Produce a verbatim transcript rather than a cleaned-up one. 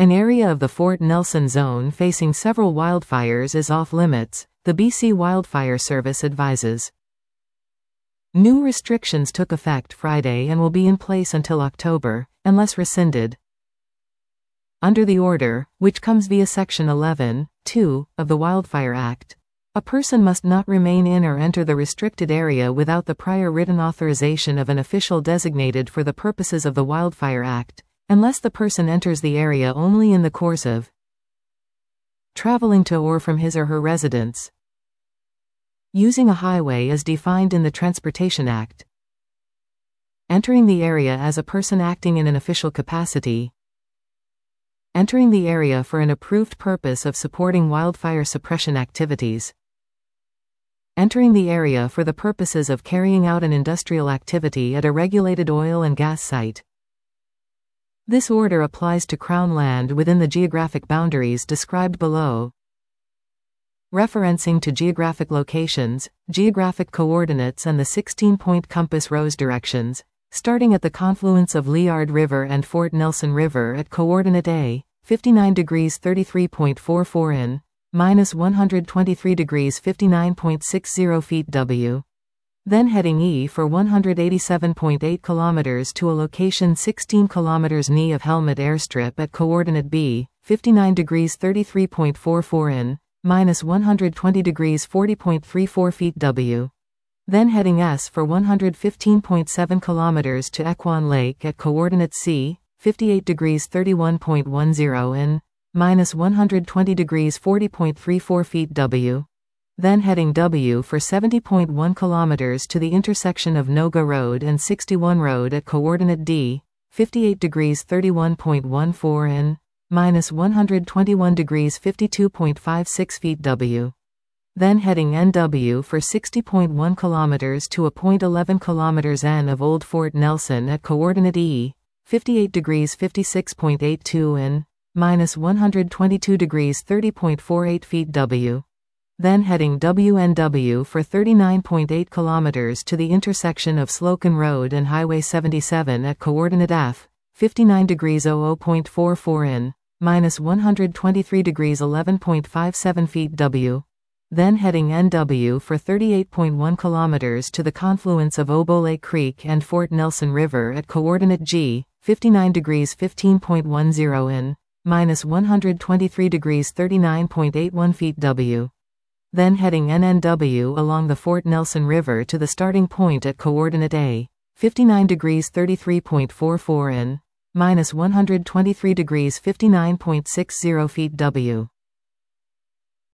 An area of the Fort Nelson zone facing several wildfires is off-limits, the B C Wildfire Service advises. New restrictions took effect Friday and will be in place until October, unless rescinded. Under the order, which comes via Section eleven point two of the Wildfire Act, a person must not remain in or enter the restricted area without the prior written authorization of an official designated for the purposes of the Wildfire Act, unless the person enters the area only in the course of traveling to or from his or her residence, using a highway as defined in the Transportation Act, entering the area as a person acting in an official capacity, entering the area for an approved purpose of supporting wildfire suppression activities, entering the area for the purposes of carrying out an industrial activity at a regulated oil and gas site. This order applies to Crown land within the geographic boundaries described below. Referencing to geographic locations, geographic coordinates and the sixteen-point compass rose directions, starting at the confluence of Liard River and Fort Nelson River at coordinate A, fifty-nine degrees thirty-three point four four in, minus one hundred twenty-three degrees fifty-nine point six zero feet W. Then heading E for one hundred eighty-seven point eight kilometers to a location sixteen kilometers N E of Helmet Airstrip at coordinate B, fifty-nine degrees thirty-three point four four in, minus one hundred twenty degrees forty point three four feet W. Then heading S for one hundred fifteen point seven kilometers to Equan Lake at coordinate C, fifty-eight degrees thirty-one point one zero in, minus one hundred twenty degrees forty point three four feet W. Then heading W for seventy point one kilometers to the intersection of Noga Road and sixty-one Road at coordinate D, fifty-eight degrees thirty-one point one four in, minus one hundred twenty-one degrees fifty-two point five six feet W. Then heading N W for sixty point one kilometers to a point eleven kilometers N of Old Fort Nelson at coordinate E, fifty-eight degrees fifty-six point eight two in, minus one hundred twenty-two degrees thirty point four eight feet W. Then heading W N W for thirty-nine point eight kilometers to the intersection of Slocum Road and Highway seventy-seven at coordinate F, fifty-nine degrees zero zero point four four in, minus one hundred twenty-three degrees eleven point five seven feet W. Then heading N W for thirty-eight point one kilometers to the confluence of Obole Creek and Fort Nelson River at coordinate G, fifty-nine degrees fifteen point one zero in, minus one hundred twenty-three degrees thirty-nine point eight one feet W. Then heading N N W along the Fort Nelson River to the starting point at coordinate A, fifty-nine degrees thirty-three point four four in, minus one hundred twenty-three degrees fifty-nine point six zero feet W.